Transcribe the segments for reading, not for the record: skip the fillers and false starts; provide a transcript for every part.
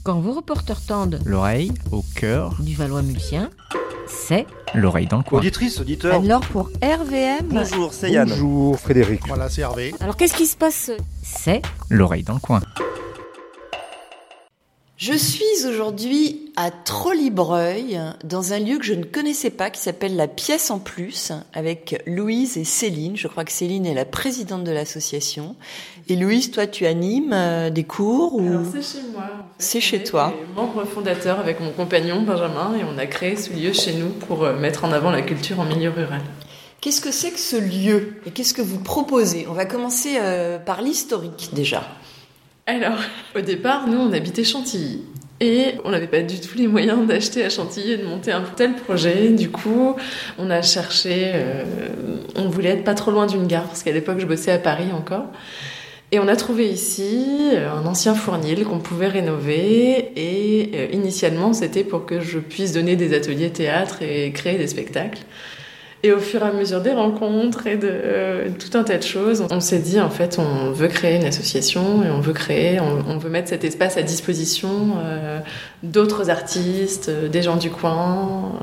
Quand vos reporters tendent l'oreille au cœur du Valois-Mulsien, c'est l'oreille dans le coin. Auditrice, auditeur. alors pour RVM. Bonjour, c'est Yann. Bonjour Frédéric. Voilà, c'est Hervé. Alors qu'est-ce qui se passe? C'est L'oreille dans le coin. Je suis aujourd'hui à Trollibreuil, dans un lieu que je ne connaissais pas, qui s'appelle la Pièce en Plus, avec Louise et Céline. Je crois que Céline est la présidente de l'association. Et Louise, toi, tu animes des cours ou... Alors, c'est chez moi. En fait. C'est chez toi. On est membre fondateur avec mon compagnon Benjamin et on a créé ce lieu chez nous pour mettre en avant la culture en milieu rural. Qu'est-ce que c'est que ce lieu et qu'est-ce que vous proposez? On va commencer par l'historique déjà. Alors, au départ, nous, on habitait Chantilly. Et on n'avait pas du tout les moyens d'acheter à Chantilly et de monter un tel projet. Du coup, on a cherché... on voulait être pas trop loin d'une gare, parce qu'à l'époque, je bossais à Paris encore. Et on a trouvé ici un ancien fournil qu'on pouvait rénover. Et initialement, c'était pour que je puisse donner des ateliers théâtre et créer des spectacles. Et au fur et à mesure des rencontres et de tout un tas de choses, on s'est dit en fait on veut créer une association et on veut mettre cet espace à disposition d'autres artistes, des gens du coin.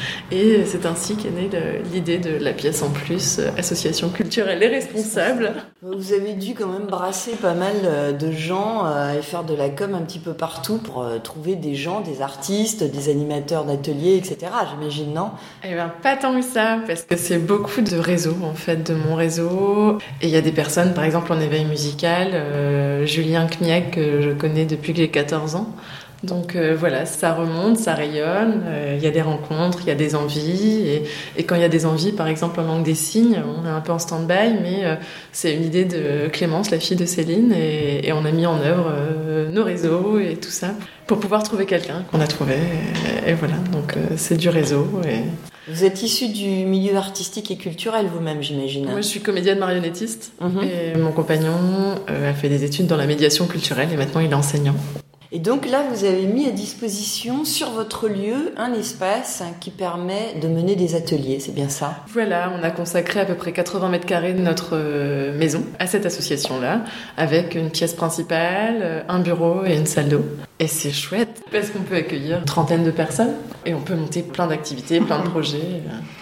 Et c'est ainsi qu'est née l'idée de la Pièce en Plus, association culturelle et responsable. Vous avez dû quand même brasser pas mal de gens et faire de la com un petit peu partout pour trouver des gens, des artistes, des animateurs d'ateliers, etc. J'imagine, non? Eh bien, pas tant que ça, parce que c'est beaucoup de réseaux, en fait, de mon réseau. Et il y a des personnes, par exemple, en éveil musical, Julien Kmiec, que je connais depuis que j'ai 14 ans. Donc voilà, ça remonte, ça rayonne, il y a des rencontres, il y a des envies. Et quand il y a des envies, par exemple, en langue des signes, on est un peu en stand-by, mais c'est une idée de Clémence, la fille de Céline, et on a mis en œuvre nos réseaux et tout ça pour pouvoir trouver quelqu'un qu'on a trouvé. Et voilà, donc c'est du réseau. Et... Vous êtes issu du milieu artistique et culturel vous-même, j'imagine. Moi, je suis comédienne marionnettiste et mon compagnon a fait des études dans la médiation culturelle et maintenant il est enseignant. Et donc là, vous avez mis à disposition sur votre lieu un espace qui permet de mener des ateliers, c'est bien ça? Voilà, on a consacré à peu près 80 mètres carrés de notre maison à cette association-là, avec une pièce principale, un bureau et une salle d'eau. Et c'est chouette, parce qu'on peut accueillir une trentaine de personnes et on peut monter plein d'activités, plein de projets.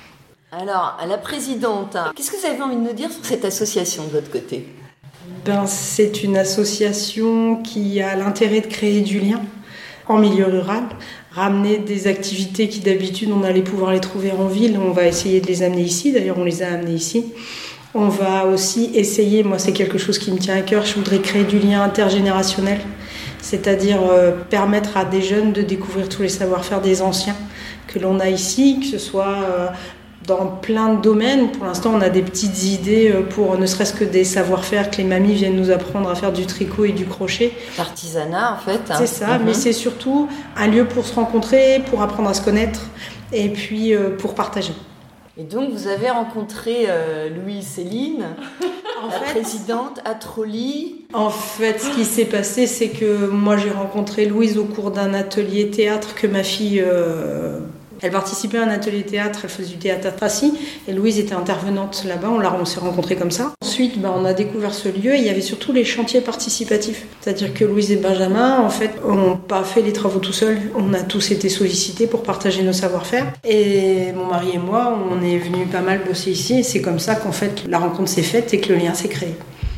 Alors, à la présidente, qu'est-ce que vous avez envie de nous dire sur cette association de votre côté? C'est une association qui a l'intérêt de créer du lien en milieu rural, ramener des activités qui d'habitude on allait pouvoir les trouver en ville, on va essayer de les amener ici, d'ailleurs on les a amenés ici. On va aussi essayer, moi c'est quelque chose qui me tient à cœur, je voudrais créer du lien intergénérationnel, c'est-à-dire permettre à des jeunes de découvrir tous les savoir-faire des anciens que l'on a ici, que ce soit... dans plein de domaines. Pour l'instant, on a des petites idées pour ne serait-ce que des savoir-faire que les mamies viennent nous apprendre à faire du tricot et du crochet. L'artisanat, en fait. C'est ça, mais c'est surtout un lieu pour se rencontrer, pour apprendre à se connaître et puis pour partager. Et donc, vous avez rencontré Louise Céline, présidente à Trolly. En fait, ce qui s'est passé, c'est que moi, j'ai rencontré Louise au cours d'un atelier théâtre que ma fille... Elle participait à un atelier théâtre, elle faisait du théâtre à Tracy, et Louise était intervenante là-bas, on s'est rencontrés comme ça. Ensuite, on a découvert ce lieu, et il y avait surtout les chantiers participatifs. C'est-à-dire que Louise et Benjamin, en fait, n'ont pas fait les travaux tout seuls, on a tous été sollicités pour partager nos savoir-faire. Et mon mari et moi, on est venus pas mal bosser ici, et c'est comme ça qu'en fait, la rencontre s'est faite et que le lien s'est créé.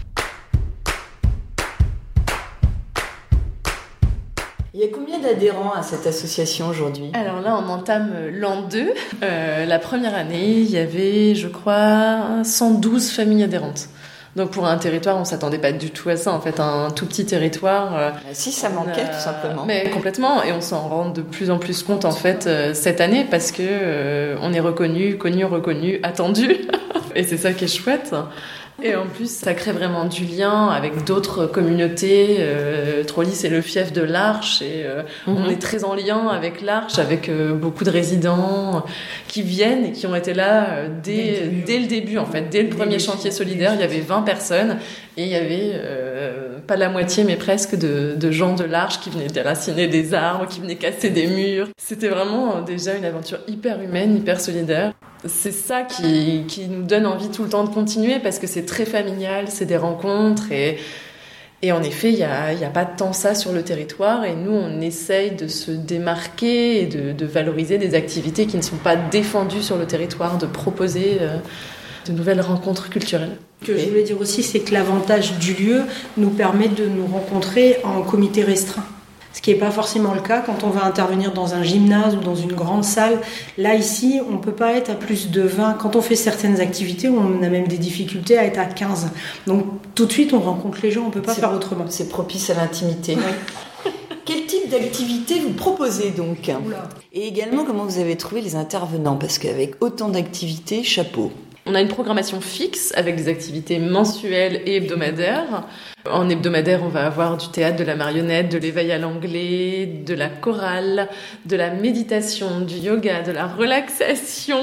Il y a combien d'adhérents à cette association aujourd'hui? Alors là, on entame l'an 2. La première année, il y avait, je crois, 112 familles adhérentes. Donc pour un territoire, on ne s'attendait pas du tout à ça. En fait, un tout petit territoire... si, ça manquait tout simplement. Mais complètement. Et on s'en rend de plus en plus compte, en fait, cette année, parce que on est reconnu, attendu. Et c'est ça qui est chouette. Et en plus, ça crée vraiment du lien avec d'autres communautés. Trolly, c'est le fief de l'Arche et on est très en lien avec l'Arche, avec beaucoup de résidents qui viennent et qui ont été là dès le début, en fait. Dès le premier chantier solidaire, il y avait 20 personnes et il y avait pas la moitié, mais presque de gens de l'Arche qui venaient déraciner des arbres, qui venaient casser des murs. C'était vraiment déjà une aventure hyper humaine, hyper solidaire. C'est ça qui nous donne envie tout le temps de continuer parce que c'est très familial, c'est des rencontres et Et en effet, il y a pas tant ça sur le territoire, et nous, on essaye de se démarquer et de valoriser des activités qui ne sont pas défendues sur le territoire, de proposer de nouvelles rencontres culturelles. Ce que je voulais dire aussi, c'est que l'avantage du lieu nous permet de nous rencontrer en comité restreint. Ce qui n'est pas forcément le cas quand on va intervenir dans un gymnase ou dans une grande salle. Là, ici, on ne peut pas être à plus de 20. Quand on fait certaines activités, on a même des difficultés à être à 15. Donc, tout de suite, on rencontre les gens, on ne peut pas faire autrement. C'est propice à l'intimité. Oui. Quel type d'activité vous proposez donc ? Oula. Et également, comment vous avez trouvé les intervenants ? Parce qu'avec autant d'activités, chapeau. On a une programmation fixe avec des activités mensuelles et hebdomadaires. En hebdomadaire, on va avoir du théâtre, de la marionnette, de l'éveil à l'anglais, de la chorale, de la méditation, du yoga, de la relaxation.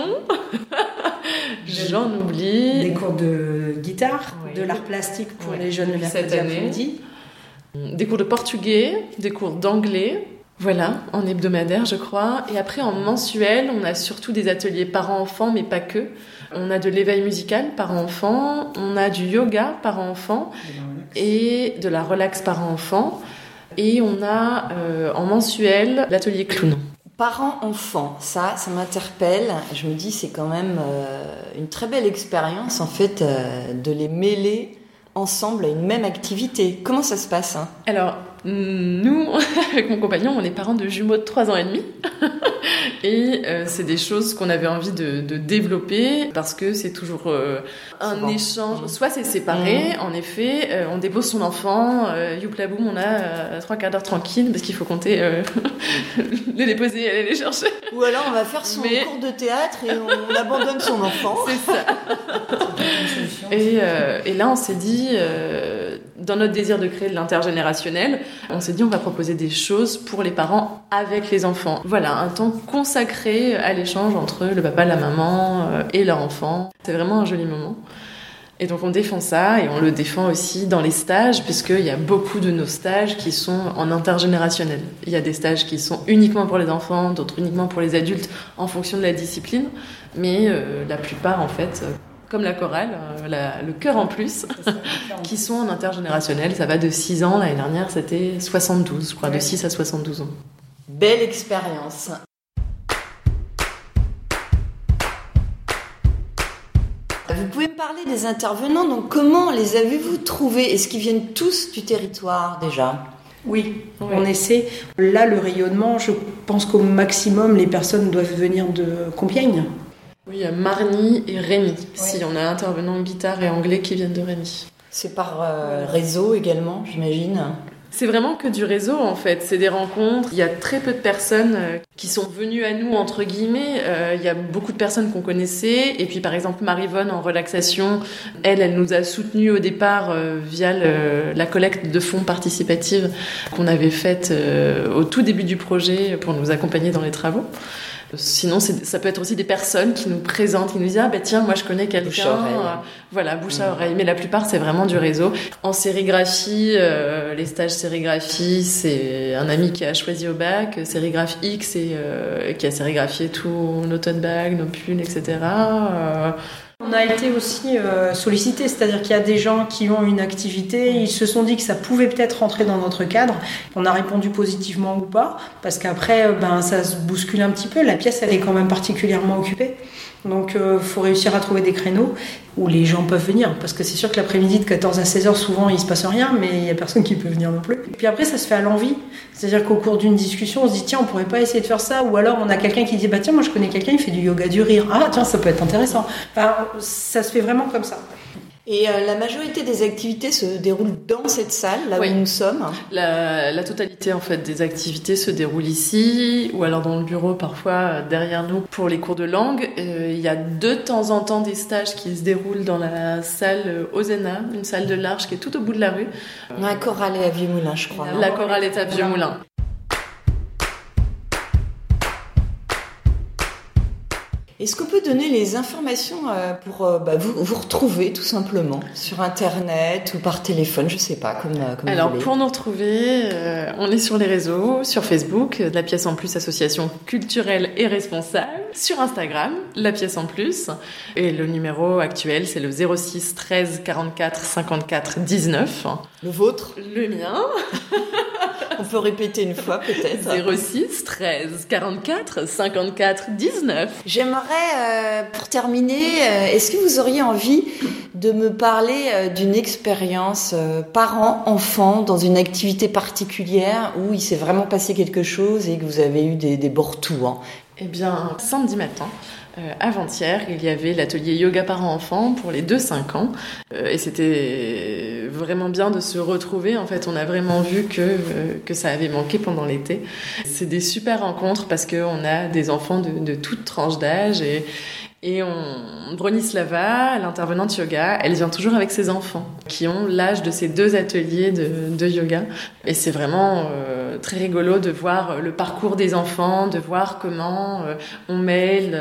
J'en oublie. Des cours de guitare, de l'art plastique pour les jeunes le mercredi après-midi. Des cours de portugais, des cours d'anglais. Voilà, en hebdomadaire, je crois. Et après, en mensuel, on a surtout des ateliers parents-enfants, mais pas que. On a de l'éveil musical parents-enfants, on a du yoga parents-enfants et de la relax parents-enfants. Et on a en mensuel l'atelier clown. Parents-enfants, ça m'interpelle. Je me dis, c'est quand même une très belle expérience, en fait, de les mêler ensemble à une même activité. Comment ça se passe, hein ? Alors, nous, avec mon compagnon, on est parents de jumeaux de 3 ans et demi. Et c'est des choses qu'on avait envie de développer parce que c'est toujours un échange. Soit c'est séparé, en effet, on dépose son enfant, youpla boum, on a 3 quarts d'heure tranquille parce qu'il faut compter les déposer et aller les chercher. Ou alors on va faire son cours de théâtre et on abandonne son enfant. C'est ça. Et là, on s'est dit, dans notre désir de créer de l'intergénérationnel, on s'est dit on va proposer des choses pour les parents avec les enfants. Voilà, un temps consacré à l'échange entre le papa, la maman et leur enfant. C'est vraiment un joli moment. Et donc on défend ça et on le défend aussi dans les stages puisqu'il y a beaucoup de nos stages qui sont en intergénérationnel. Il y a des stages qui sont uniquement pour les enfants, d'autres uniquement pour les adultes en fonction de la discipline. Mais la plupart en fait... comme la chorale, le chœur en plus, qui sont en intergénérationnel. Ça va de 6 ans, l'année dernière c'était 72, je crois, de 6 à 72 ans. Belle expérience. Vous pouvez me parler des intervenants, donc comment les avez-vous trouvés ? Est-ce qu'ils viennent tous du territoire déjà ? Oui, on essaie. Là, le rayonnement, je pense qu'au maximum, les personnes doivent venir de Compiègne. Oui, il y a Marny et Rémy. Si, on a intervenants guitare et anglais qui viennent de Rémy. C'est par réseau également, j'imagine. C'est vraiment que du réseau, en fait. C'est des rencontres. Il y a très peu de personnes qui sont venues à nous, entre guillemets. Il y a beaucoup de personnes qu'on connaissait. Et puis, par exemple, Maryvonne, en relaxation, elle nous a soutenus au départ via la collecte de fonds participative qu'on avait faite au tout début du projet pour nous accompagner dans les travaux. Sinon, ça peut être aussi des personnes qui nous présentent, qui nous disent « Ah, tiens, moi, je connais quelqu'un. » Bouche à oreille. Voilà, bouche à oreille. Mais la plupart, c'est vraiment du réseau. En sérigraphie, les stages sérigraphie, c'est un ami qui a choisi au bac, Sérigraphe X, et qui a sérigraphié tous nos tote bags, nos pulls, etc. On a été aussi sollicités, c'est-à-dire qu'il y a des gens qui ont une activité, ils se sont dit que ça pouvait peut-être rentrer dans notre cadre. On a répondu positivement ou pas, parce qu'après, ça se bouscule un petit peu. La pièce, elle est quand même particulièrement occupée. Donc, faut réussir à trouver des créneaux où les gens peuvent venir. Parce que c'est sûr que l'après-midi, de 14 à 16h, souvent, il se passe rien, mais il y a personne qui peut venir non plus. Et puis après, ça se fait à l'envie. C'est-à-dire qu'au cours d'une discussion, on se dit, tiens, on pourrait pas essayer de faire ça. Ou alors, on a quelqu'un qui dit, tiens, moi, je connais quelqu'un, il fait du yoga du rire. Ah, tiens, ça peut être intéressant. Enfin, ça se fait vraiment comme ça. Et la majorité des activités se déroulent dans cette salle, là où nous sommes. La totalité en fait des activités se déroule ici, ou alors dans le bureau parfois derrière nous pour les cours de langue. Il y a de temps en temps des stages qui se déroulent dans la salle Ozena, une salle de l'Arche qui est tout au bout de la rue. La chorale est à Vieux-Moulin, je crois. La chorale est à Vieux-Moulin. Est-ce qu'on peut donner les informations pour vous retrouver tout simplement sur Internet ou par téléphone, je sais pas, comme Alors, vous voulez. pour nous retrouver, on est sur les réseaux, sur Facebook, La Pièce en Plus, association culturelle et responsable, sur Instagram, La Pièce en Plus, et le numéro actuel, c'est le 06 13 44 54 19. Le vôtre? Le mien. On peut répéter une fois peut-être. 06 13 44 54 19. J'aimerais, pour terminer, est-ce que vous auriez envie de me parler d'une expérience parent-enfant dans une activité particulière où il s'est vraiment passé quelque chose et que vous avez eu des beaux retours? Eh bien, samedi matin, avant-hier, il y avait l'atelier yoga parents-enfants pour les 2-5 ans. Et c'était vraiment bien de se retrouver. En fait, on a vraiment vu que ça avait manqué pendant l'été. C'est des super rencontres parce qu'on a des enfants de toute tranche d'âge. Et Bronislava, l'intervenante yoga, elle vient toujours avec ses enfants qui ont l'âge de ces 2 ateliers de yoga. Et c'est vraiment très rigolo de voir le parcours des enfants, de voir comment on mêle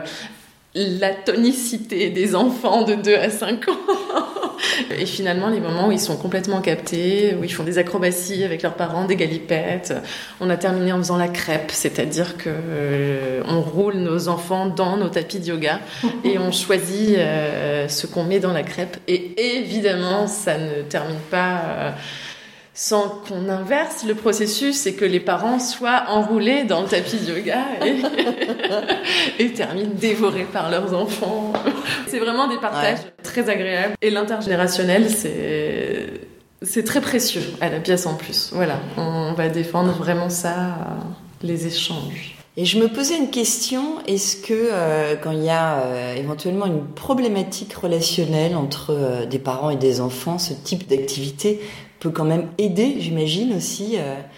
la tonicité des enfants de 2 à 5 ans. Et finalement, les moments où ils sont complètement captés, où ils font des acrobaties avec leurs parents, des galipettes. On a terminé en faisant la crêpe, c'est-à-dire que on roule nos enfants dans nos tapis de yoga et on choisit ce qu'on met dans la crêpe. Et évidemment, ça ne termine pas sans qu'on inverse le processus et que les parents soient enroulés dans le tapis de yoga et terminent dévorés par leurs enfants. C'est vraiment des partages très agréables. Et l'intergénérationnel, c'est très précieux à La Pièce en Plus. Voilà, on va défendre vraiment ça, les échanges. Et je me posais une question, est-ce que quand il y a éventuellement une problématique relationnelle entre des parents et des enfants, ce type d'activité peut quand même aider, j'imagine aussi,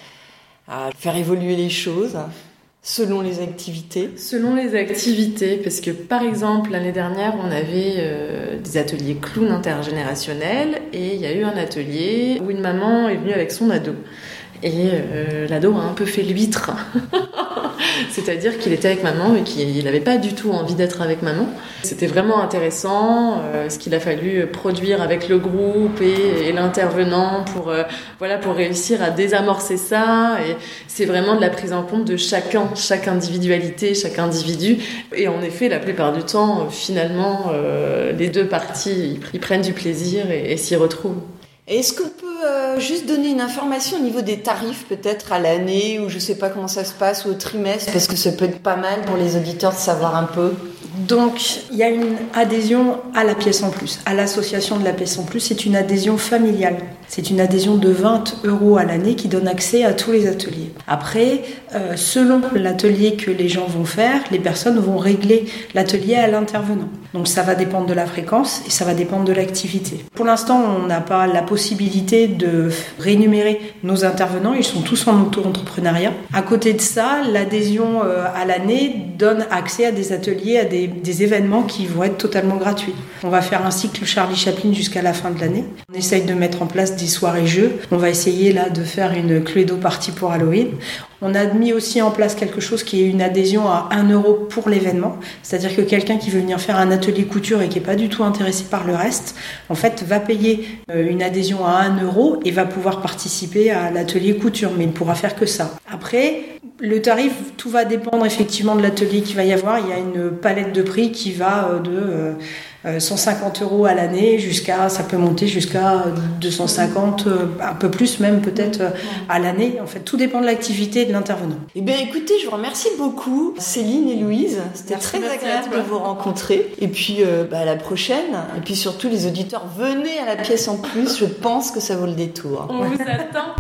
à faire évoluer les choses selon les activités? Selon les activités, parce que par exemple, l'année dernière, on avait des ateliers clown intergénérationnels et il y a eu un atelier où une maman est venue avec son ado. Et l'ado a un peu fait l'huître. C'est-à-dire qu'il était avec maman et qu'il n'avait pas du tout envie d'être avec maman. C'était vraiment intéressant, ce qu'il a fallu produire avec le groupe et l'intervenant pour réussir à désamorcer ça. Et c'est vraiment de la prise en compte de chaque individualité, chaque individu. Et en effet, la plupart du temps, finalement, les 2 parties, ils prennent du plaisir et s'y retrouvent. Est-ce qu'on peut juste donner une information au niveau des tarifs, peut-être à l'année, ou je sais pas comment ça se passe, ou au trimestre, parce que ça peut être pas mal pour les auditeurs de savoir un peu. Donc, il y a une adhésion à La Pièce en Plus, à l'association de La Pièce en Plus. C'est une adhésion familiale. C'est une adhésion de 20 € à l'année qui donne accès à tous les ateliers. Après, selon l'atelier que les gens vont faire, les personnes vont régler l'atelier à l'intervenant. Donc, ça va dépendre de la fréquence et ça va dépendre de l'activité. Pour l'instant, on n'a pas la possibilité de rémunérer nos intervenants. Ils sont tous en auto-entrepreneuriat. À côté de ça, l'adhésion à l'année donne accès à des ateliers, à des événements qui vont être totalement gratuits. On va faire un cycle Charlie Chaplin jusqu'à la fin de l'année. On essaye de mettre en place des soirées-jeux. On va essayer là de faire une Cluedo party pour Halloween. On a mis aussi en place quelque chose qui est une adhésion à 1 € pour l'événement. C'est-à-dire que quelqu'un qui veut venir faire un atelier couture et qui n'est pas du tout intéressé par le reste, en fait, va payer une adhésion à 1 € et va pouvoir participer à l'atelier couture, mais il ne pourra faire que ça. Après, le tarif, tout va dépendre effectivement de l'atelier qu'il va y avoir. Il y a une palette de prix qui va de 150 € à l'année ça peut monter jusqu'à 250, un peu plus même peut-être à l'année. En fait, tout dépend de l'activité et de l'intervenant. Eh bien, écoutez, je vous remercie beaucoup, Céline et Louise. C'était très agréable de vous rencontrer. Et puis, à la prochaine. Et puis surtout, les auditeurs, venez à La Pièce en Plus. Je pense que ça vaut le détour. On vous attend.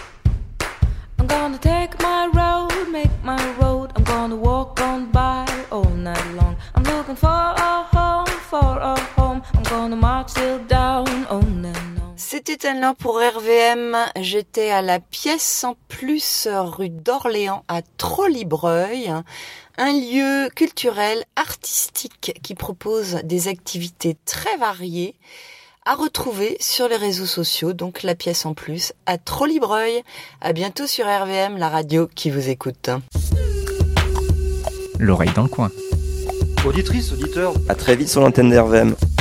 I'm gonna take my road, make my road. I'm gonna walk on by all night long. I'm looking for a home. I'm gonna march till down, on and on. C'était Anne-Laure pour RVM. J'étais à La Pièce en Plus, rue d'Orléans, à Trollibreuil. Un lieu culturel, artistique, qui propose des activités très variées à retrouver sur les réseaux sociaux, donc La Pièce en Plus à Trollibreuil. À bientôt sur RVM, la radio qui vous écoute. L'oreille dans le coin. Auditrice, auditeur. À très vite sur l'antenne d'RVM.